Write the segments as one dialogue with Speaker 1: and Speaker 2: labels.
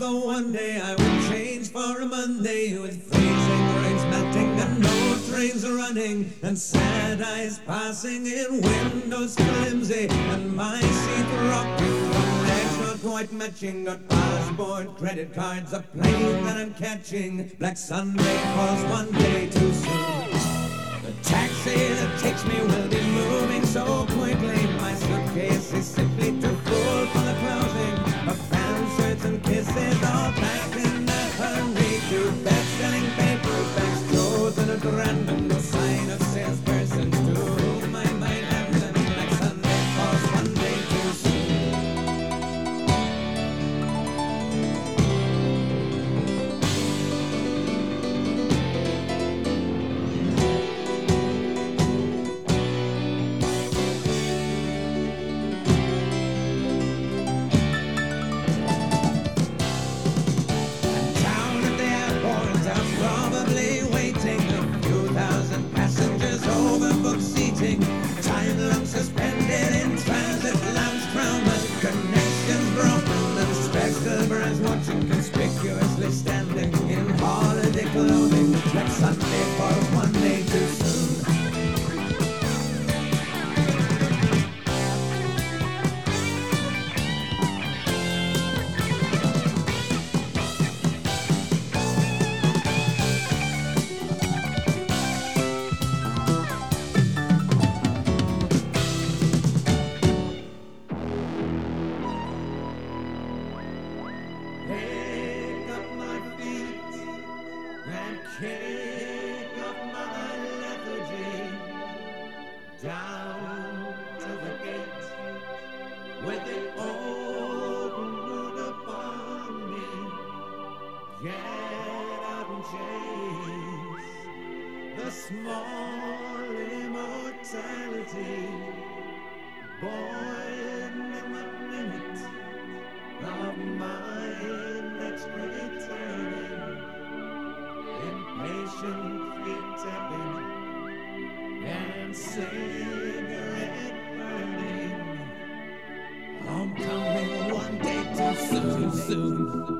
Speaker 1: though one day I would change for a Monday with freezing rains melting and no trains running and sad eyes passing in windows flimsy and my seat rocking. Legs not quite matching, got passport, credit cards, a plane that I'm catching. Black Sunday falls one day too soon. The taxi that takes me will be moving so quickly. My suitcase is simply too full for the closing. Of pants, shirts and kisses all packed in a hurry. Two best-selling paperbacks chosen at random. No sign of salesperson to whom I might have them. Black Sunday falls one day too soon. Time long suspended in transit lounge traumas, connections broken and spectral brands watching conspicuously standing in holiday clothing. Like Sunday falls one day too soon. Pick up my feet and kick off my lethargy down to the gate with the open mood upon me. Get out and chase the small immortality born in the minute of my next returning, impatient feet tapping and cigarette burning. I'm coming one day too soon.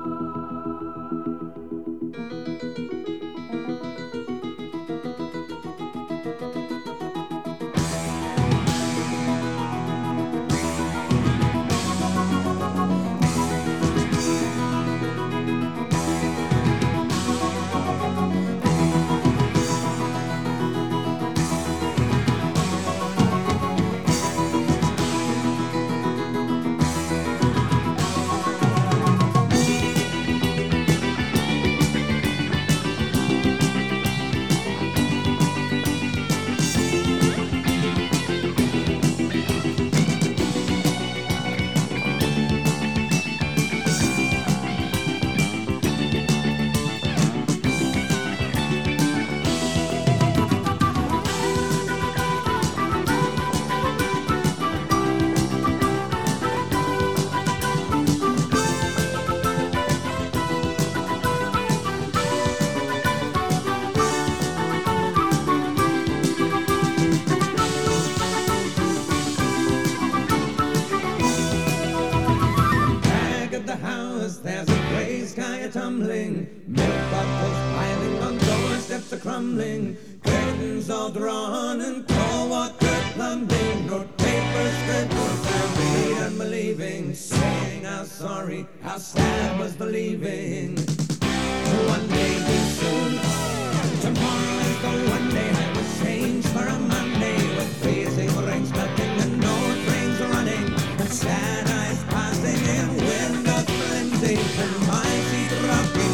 Speaker 1: There's a gray sky a-tumbling, milk bottles piling on doorsteps a-crumbling, curtains all drawn and cold water plumbing, no paper scribbles I read unbelieving, saying how sorry, how sad was the leaving. One day too soon, tomorrow is the one day I was changed for a Monday with freezing rains melting and no trains running and sad eyes passing in windows flimsy and my seat rocking.